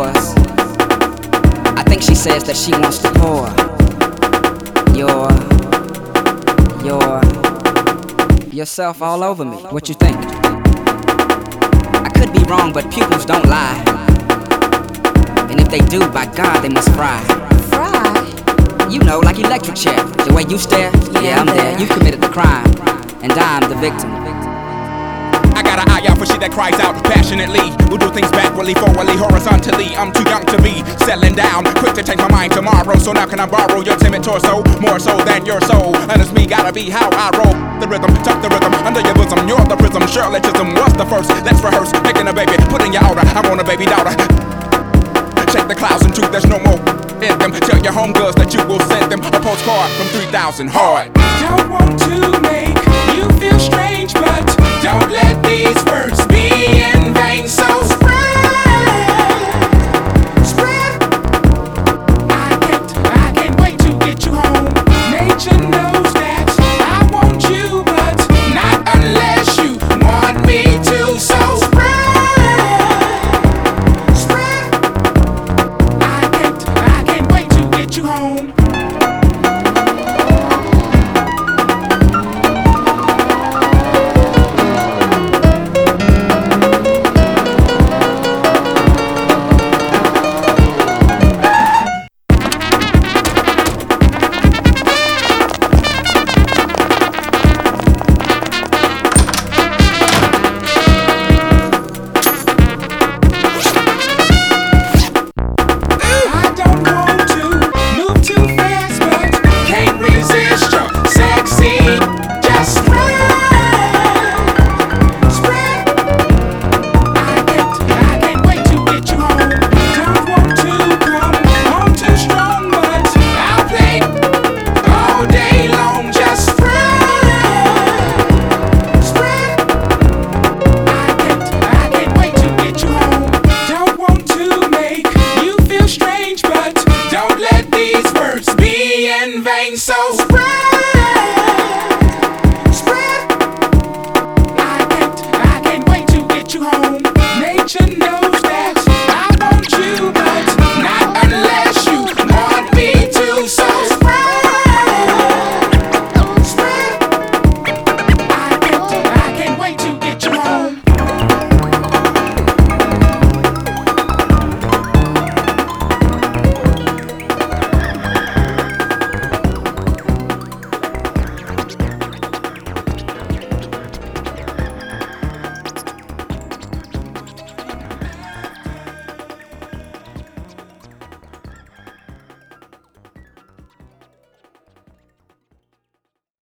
yours. I think she says that she wants to pour yourself all over me. What you think? I could be wrong, but pupils don't lie. And if they do, by God, they must fry. Fry? You know, like electric chair. The way you stare, yeah, I'm there. You've committed the crime, and I'm the victim. I got an eye out for shit that cries out passionately. We'll do things backwardly, forwardly, horizontally. I'm too young to be settling down, quick to change my mind tomorrow. So now can I borrow your timid torso, more so than your soul? And it's me, gotta be how I roll. The rhythm, tuck the rhythm under your bosom. You're the prism, Shirley Chisholm was the first. Let's rehearse, making a baby, put in your order. I want a baby daughter. Check the clouds and truth, there's no more in them. Tell your homegirls that you will send them a postcard from 3,000 hard. Don't want to make you feel strange, but don't let these words be in vain. So spread. I can't wait to get you home. Nature knows that I want you, but not unless you want me to. So spread. I can't wait to get you home. So